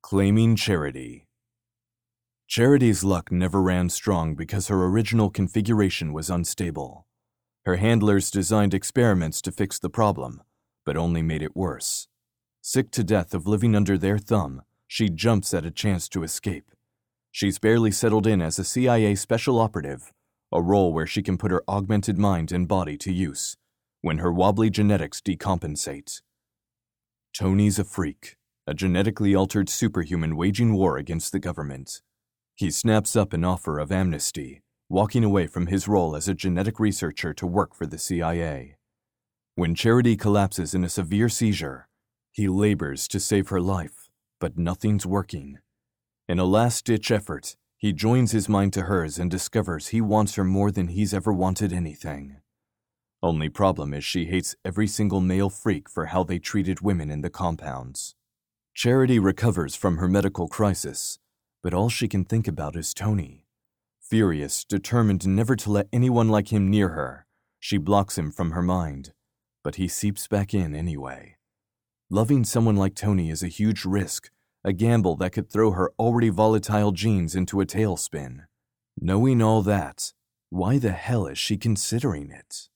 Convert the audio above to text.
Claiming Charity. Charity's luck never ran strong because her original configuration was unstable. Her handlers designed experiments to fix the problem, but only made it worse. Sick to death of living under their thumb, she jumps at a chance to escape. She's barely settled in as a CIA special operative, a role where she can put her augmented mind and body to use, when her wobbly genetics decompensate. Tony's a freak, a genetically altered superhuman waging war against the government. He snaps up an offer of amnesty, walking away from his role as a genetic researcher to work for the CIA. When Charity collapses in a severe seizure, he labors to save her life, but nothing's working. In a last-ditch effort, he joins his mind to hers and discovers he wants her more than he's ever wanted anything. Only problem is she hates every single male freak for how they treated women in the compounds. Charity recovers from her medical crisis, but all she can think about is Tony. Furious, determined never to let anyone like him near her, she blocks him from her mind, but he seeps back in anyway. Loving someone like Tony is a huge risk, a gamble that could throw her already volatile genes into a tailspin. Knowing all that, why the hell is she considering it?